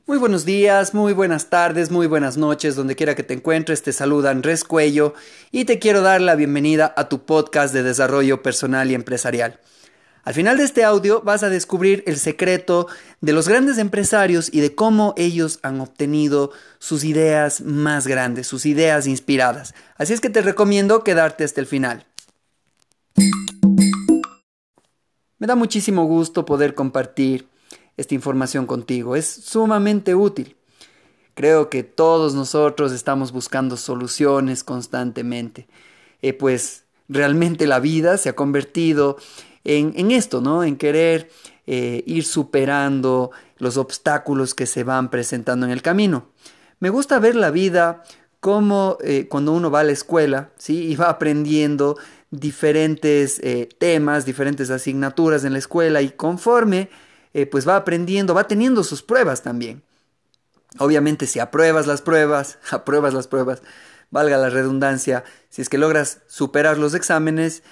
Muy buenos días, muy buenas tardes, muy buenas noches, donde quiera que te encuentres, te saluda Andrés Cuello y te quiero dar la bienvenida a tu podcast de desarrollo personal y empresarial. Al final de este audio vas a descubrir el secreto de los grandes empresarios y de cómo ellos han obtenido sus ideas más grandes, sus ideas inspiradas. Así es que te recomiendo quedarte hasta el final. Me da muchísimo gusto poder compartir esta información contigo. Es sumamente útil. Creo que todos nosotros estamos buscando soluciones constantemente. Pues realmente la vida se ha convertido en esto, ¿no? En querer ir superando los obstáculos que se van presentando en el camino. Me gusta ver la vida como cuando uno va a la escuela, ¿sí? Y va aprendiendo diferentes temas, diferentes asignaturas en la escuela y conforme pues va aprendiendo, va teniendo sus pruebas también. Obviamente, si apruebas las pruebas, valga la redundancia, si es que logras superar los exámenes,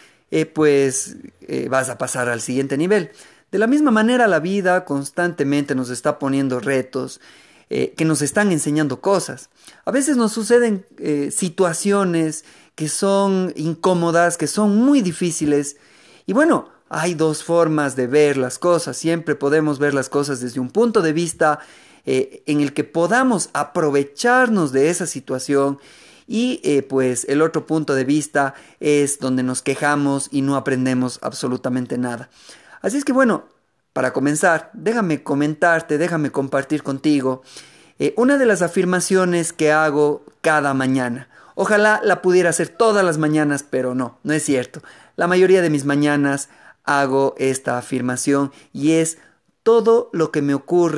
vas a pasar al siguiente nivel. De la misma manera, la vida constantemente nos está poniendo retos que nos están enseñando cosas. A veces nos suceden situaciones que son incómodas, que son muy difíciles. Y bueno, hay dos formas de ver las cosas. Siempre podemos ver las cosas desde un punto de vista en el que podamos aprovecharnos de esa situación y pues el otro punto de vista es donde nos quejamos y no aprendemos absolutamente nada. Así es que bueno, para comenzar, déjame comentarte, déjame compartir contigo una de las afirmaciones que hago cada mañana. Ojalá la pudiera hacer todas las mañanas, pero no es cierto. La mayoría de mis mañanas hago esta afirmación y es: todo lo que me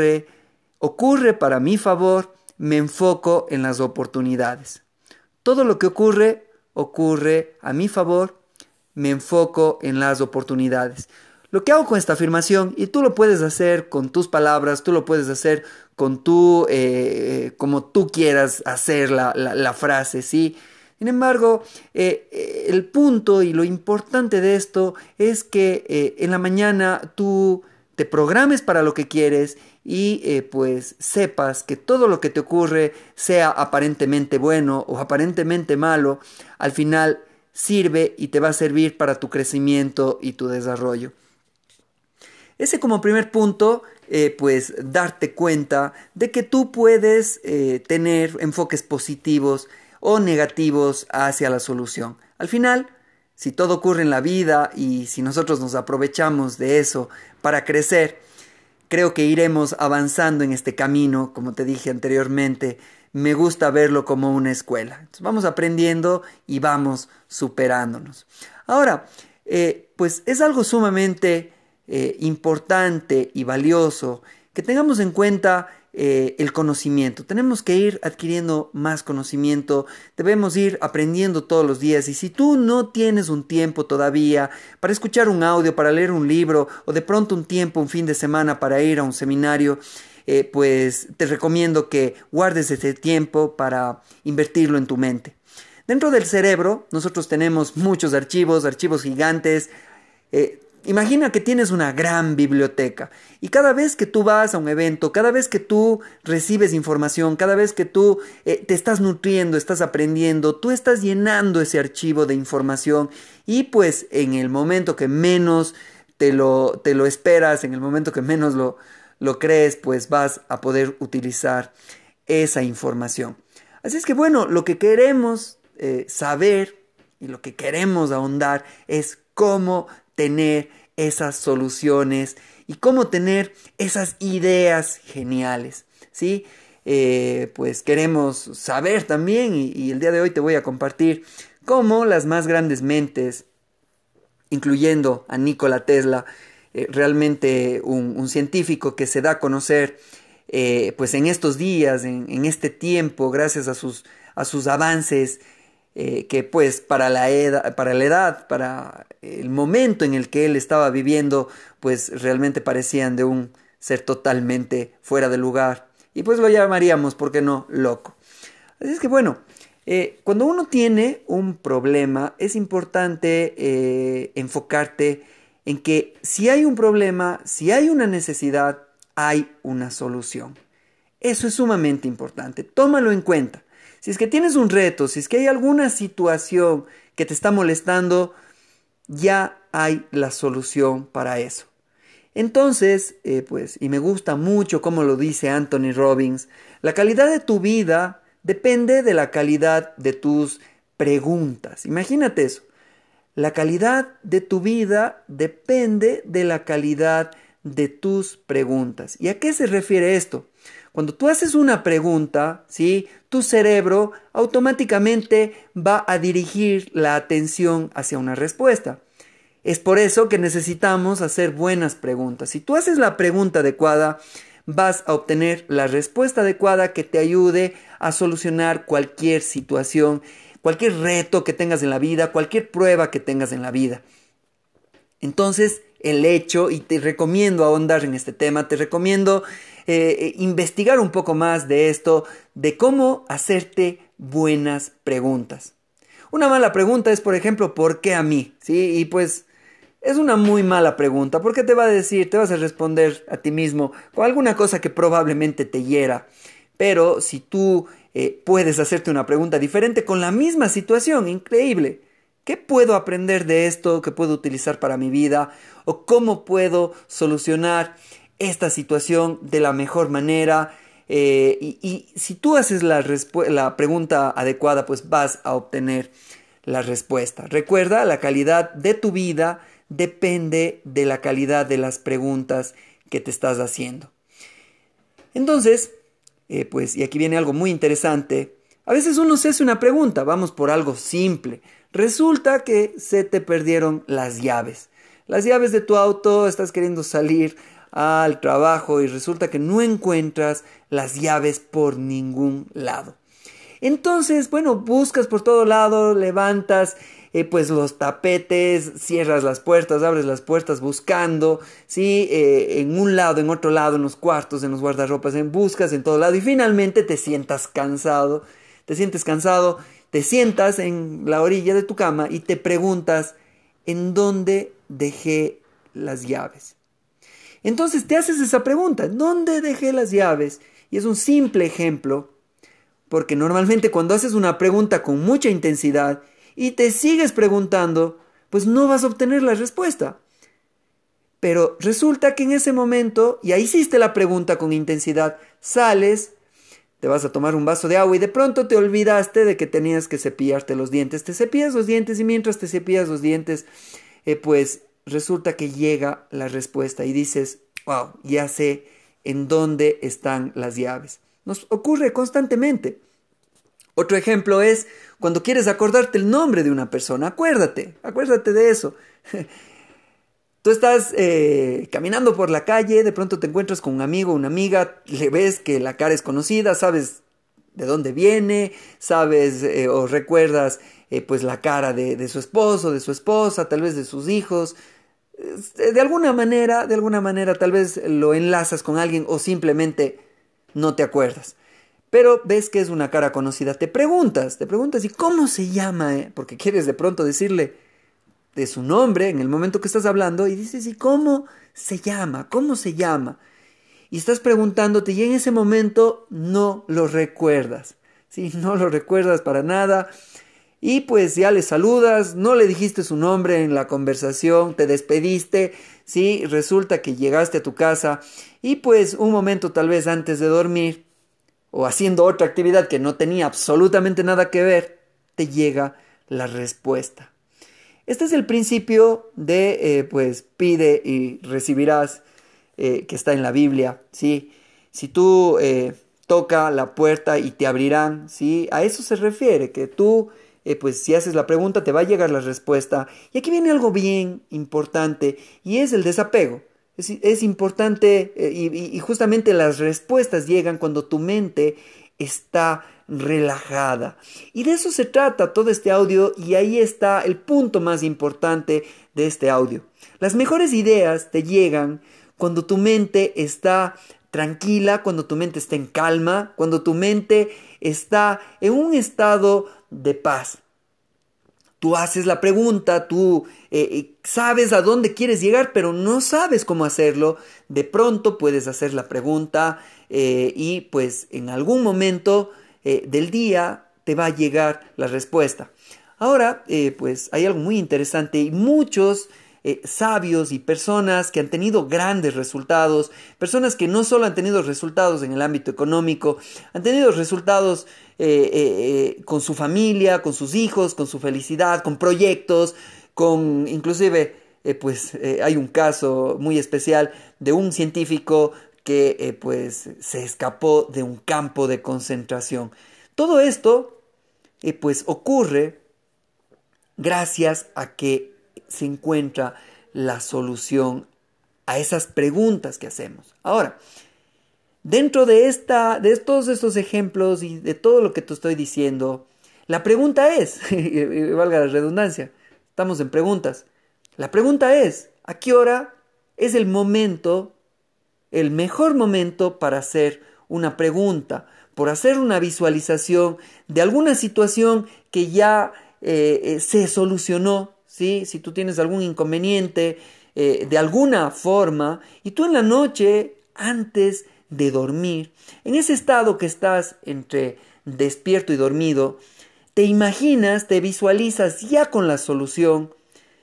ocurre para mi favor, me enfoco en las oportunidades. Todo lo que ocurre a mi favor, me enfoco en las oportunidades. Lo que hago con esta afirmación, y tú lo puedes hacer con tus palabras, tú lo puedes hacer con como tú quieras hacer la frase, ¿sí? Sin embargo, el punto y lo importante de esto es que en la mañana tú te programes para lo que quieres y pues sepas que todo lo que te ocurre, sea aparentemente bueno o aparentemente malo, al final sirve y te va a servir para tu crecimiento y tu desarrollo. Ese como primer punto, pues darte cuenta de que tú puedes tener enfoques positivos o negativos hacia la solución. Al final, si todo ocurre en la vida y si nosotros nos aprovechamos de eso para crecer, creo que iremos avanzando en este camino, como te dije anteriormente. Me gusta verlo como una escuela. Entonces, vamos aprendiendo y vamos superándonos. Ahora, pues es algo sumamente importante y valioso que tengamos en cuenta el conocimiento. Tenemos que ir adquiriendo más conocimiento, debemos ir aprendiendo todos los días, y si tú no tienes un tiempo todavía para escuchar un audio, para leer un libro o de pronto un tiempo, un fin de semana para ir a un seminario, pues te recomiendo que guardes ese tiempo para invertirlo en tu mente. Dentro del cerebro nosotros tenemos muchos archivos gigantes. Imagina que tienes una gran biblioteca y cada vez que tú vas a un evento, cada vez que tú recibes información, cada vez que tú te estás nutriendo, estás aprendiendo, tú estás llenando ese archivo de información, y pues en el momento que menos te lo esperas, en el momento que menos lo crees, pues vas a poder utilizar esa información. Así es que bueno, lo que queremos saber y lo que queremos ahondar es cómo tener esas soluciones y cómo tener esas ideas geniales, ¿sí? Pues queremos saber también, y el día de hoy te voy a compartir cómo las más grandes mentes, incluyendo a Nikola Tesla, realmente un científico que se da a conocer pues en estos días, en este tiempo, gracias a sus avances, que pues para el momento en el que él estaba viviendo, pues realmente parecían de un ser totalmente fuera de lugar. Y pues lo llamaríamos, ¿por qué no?, loco. Así es que bueno, cuando uno tiene un problema, es importante enfocarte en que si hay un problema, si hay una necesidad, hay una solución. Eso es sumamente importante. Tómalo en cuenta. Si es que tienes un reto, si es que hay alguna situación que te está molestando, ya hay la solución para eso. Entonces, y me gusta mucho cómo lo dice Anthony Robbins, la calidad de tu vida depende de la calidad de tus preguntas. Imagínate eso. La calidad de tu vida depende de la calidad de tus preguntas. ¿Y a qué se refiere esto? Cuando tú haces una pregunta, ¿sí? Tu cerebro automáticamente va a dirigir la atención hacia una respuesta. Es por eso que necesitamos hacer buenas preguntas. Si tú haces la pregunta adecuada, vas a obtener la respuesta adecuada que te ayude a solucionar cualquier situación, cualquier reto que tengas en la vida, cualquier prueba que tengas en la vida. Entonces, el hecho, y te recomiendo ahondar en este tema, te recomiendo investigar un poco más de esto, de cómo hacerte buenas preguntas. Una mala pregunta es, por ejemplo, ¿por qué a mí? ¿Sí? Y pues es una muy mala pregunta, porque te va a decir, te vas a responder a ti mismo con alguna cosa que probablemente te hiera. Pero si tú puedes hacerte una pregunta diferente con la misma situación, increíble. ¿Qué puedo aprender de esto que puedo utilizar para mi vida? ¿O cómo puedo solucionar esta situación de la mejor manera? Y si tú haces la pregunta adecuada, pues vas a obtener la respuesta. Recuerda, la calidad de tu vida depende de la calidad de las preguntas que te estás haciendo. Entonces, y aquí viene algo muy interesante. A veces uno se hace una pregunta, vamos por algo simple. Resulta que se te perdieron las llaves. Las llaves de tu auto, estás queriendo salir al trabajo y resulta que no encuentras las llaves por ningún lado. Entonces, buscas por todo lado, levantas los tapetes, cierras las puertas, abres las puertas buscando, ¿sí? En un lado, en otro lado, en los cuartos, en los guardarropas, buscas en todo lado y finalmente te sientes cansado, te sientas en la orilla de tu cama y te preguntas, ¿en dónde dejé las llaves? Entonces te haces esa pregunta, ¿dónde dejé las llaves? Y es un simple ejemplo, porque normalmente cuando haces una pregunta con mucha intensidad y te sigues preguntando, pues no vas a obtener la respuesta. Pero resulta que en ese momento, ya hiciste la pregunta con intensidad, sales, te vas a tomar un vaso de agua y de pronto te olvidaste de que tenías que cepillarte los dientes. Te cepillas los dientes y mientras te cepillas los dientes, resulta que llega la respuesta y dices, wow, ya sé en dónde están las llaves. Nos ocurre constantemente. Otro ejemplo es cuando quieres acordarte el nombre de una persona. Acuérdate de eso. Tú estás caminando por la calle, de pronto te encuentras con un amigo, una amiga, le ves que la cara es conocida, sabes de dónde viene, sabes o recuerdas la cara de su esposo, de su esposa, tal vez de sus hijos. De alguna manera tal vez lo enlazas con alguien o simplemente no te acuerdas. Pero ves que es una cara conocida, te preguntas, ¿y cómo se llama? Porque quieres de pronto decirle de su nombre en el momento que estás hablando y dices, ¿y cómo se llama? ¿Cómo se llama? Y estás preguntándote y en ese momento no lo recuerdas, ¿sí? No lo recuerdas para nada y pues ya le saludas, no le dijiste su nombre en la conversación, te despediste, ¿sí? Resulta que llegaste a tu casa y pues un momento tal vez antes de dormir o haciendo otra actividad que no tenía absolutamente nada que ver, te llega la respuesta. Este es el principio de, pide y recibirás, que está en la Biblia, ¿sí? Si tú toca la puerta y te abrirán, ¿sí? A eso se refiere, que tú, si haces la pregunta, te va a llegar la respuesta. Y aquí viene algo bien importante, y es el desapego. Es importante, y justamente las respuestas llegan cuando tu mente está relajada. Y de eso se trata todo este audio y ahí está el punto más importante de este audio. Las mejores ideas te llegan cuando tu mente está tranquila, cuando tu mente está en calma, cuando tu mente está en un estado de paz. tú haces la pregunta, tú sabes a dónde quieres llegar, pero no sabes cómo hacerlo. De pronto puedes hacer la pregunta y pues en algún momento del día te va a llegar la respuesta. Ahora, pues hay algo muy interesante y muchos sabios y personas que han tenido grandes resultados, personas que no solo han tenido resultados en el ámbito económico, han tenido resultados con su familia, con sus hijos, con su felicidad, con proyectos, con inclusive hay un caso muy especial de un científico que pues se escapó de un campo de concentración. Todo esto pues ocurre gracias a que se encuentra la solución a esas preguntas que hacemos. Ahora, dentro de todos estos ejemplos y de todo lo que te estoy diciendo, la pregunta es, y valga la redundancia, estamos en preguntas. La pregunta es, ¿a qué hora es el momento, el mejor momento para hacer una pregunta, por hacer una visualización de alguna situación que ya se solucionó, ¿sí? Si tú tienes algún inconveniente de alguna forma y tú en la noche, antes de dormir, en ese estado que estás entre despierto y dormido, te imaginas, te visualizas ya con la solución,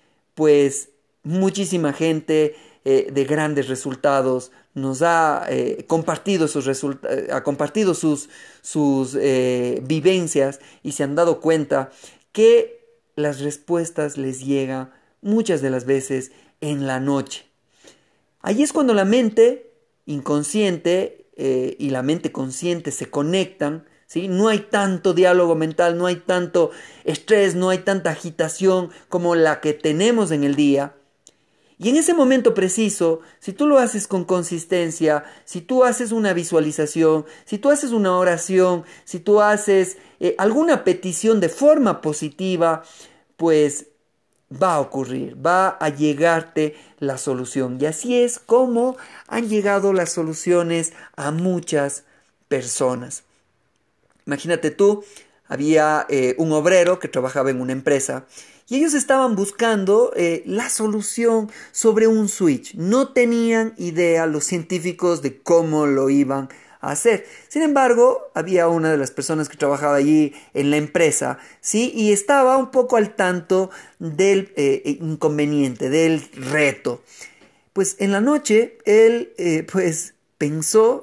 pues muchísima gente de grandes resultados nos ha compartido ha compartido sus vivencias y se han dado cuenta que las respuestas les llegan muchas de las veces en la noche. Allí es cuando la mente inconsciente y la mente consciente se conectan, ¿sí? No hay tanto diálogo mental, no hay tanto estrés, no hay tanta agitación como la que tenemos en el día. Y en ese momento preciso, si tú lo haces con consistencia, si tú haces una visualización, si tú haces una oración, si tú haces alguna petición de forma positiva, pues va a ocurrir, va a llegarte la solución. Y así es como han llegado las soluciones a muchas personas. Imagínate tú, había un obrero que trabajaba en una empresa y ellos estaban buscando la solución sobre un switch. No tenían idea los científicos de cómo lo iban a hacer. Sin embargo, había una de las personas que trabajaba allí en la empresa, ¿sí? Y estaba un poco al tanto del inconveniente, del reto. Pues en la noche él pues pensó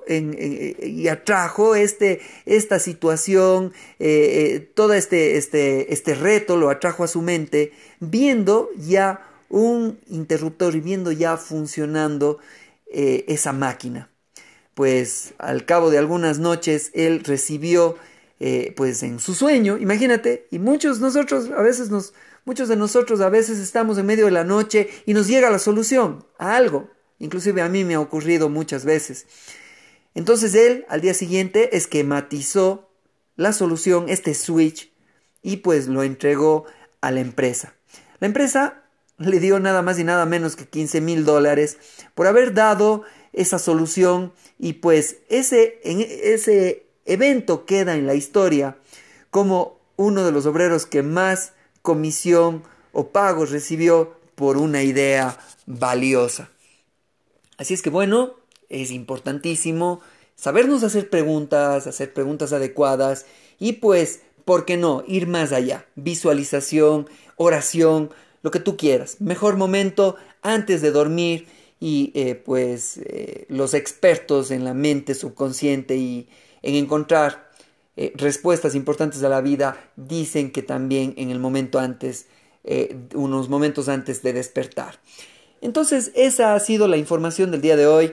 y atrajo esta situación, todo este reto lo atrajo a su mente, viendo ya un interruptor y viendo ya funcionando esa máquina. Pues al cabo de algunas noches él recibió pues en su sueño, imagínate, y muchos de nosotros a veces estamos en medio de la noche y nos llega la solución a algo. Inclusive a mí me ha ocurrido muchas veces. Entonces él al día siguiente esquematizó la solución, este switch, y pues lo entregó a la empresa. La empresa le dio nada más y nada menos que $15,000 por haber dado esa solución y pues ese evento queda en la historia como uno de los obreros que más comisión o pagos recibió por una idea valiosa. Así es que bueno, es importantísimo sabernos hacer preguntas adecuadas y pues, ¿por qué no? Ir más allá. Visualización, oración, lo que tú quieras. Mejor momento antes de dormir y los expertos en la mente subconsciente y en encontrar respuestas importantes a la vida dicen que también en el momento antes, unos momentos antes de despertar. Entonces, esa ha sido la información del día de hoy.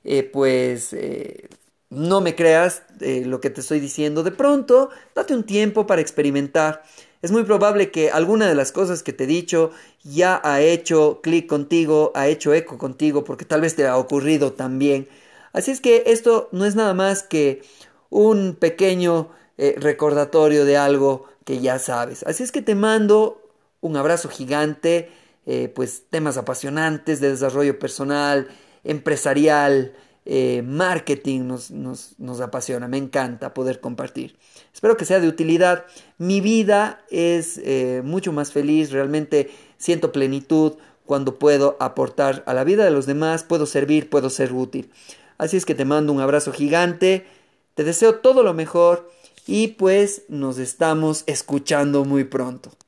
No me creas lo que te estoy diciendo. De pronto, date un tiempo para experimentar. Es muy probable que alguna de las cosas que te he dicho ya ha hecho clic contigo, ha hecho eco contigo, porque tal vez te ha ocurrido también. Así es que esto no es nada más que un pequeño recordatorio de algo que ya sabes. Así es que te mando un abrazo gigante. Pues temas apasionantes de desarrollo personal, empresarial, marketing nos apasiona. Me encanta poder compartir. Espero que sea de utilidad. Mi vida es mucho más feliz. Realmente siento plenitud cuando puedo aportar a la vida de los demás, puedo servir, puedo ser útil. Así es que te mando un abrazo gigante. Te deseo todo lo mejor y pues nos estamos escuchando muy pronto.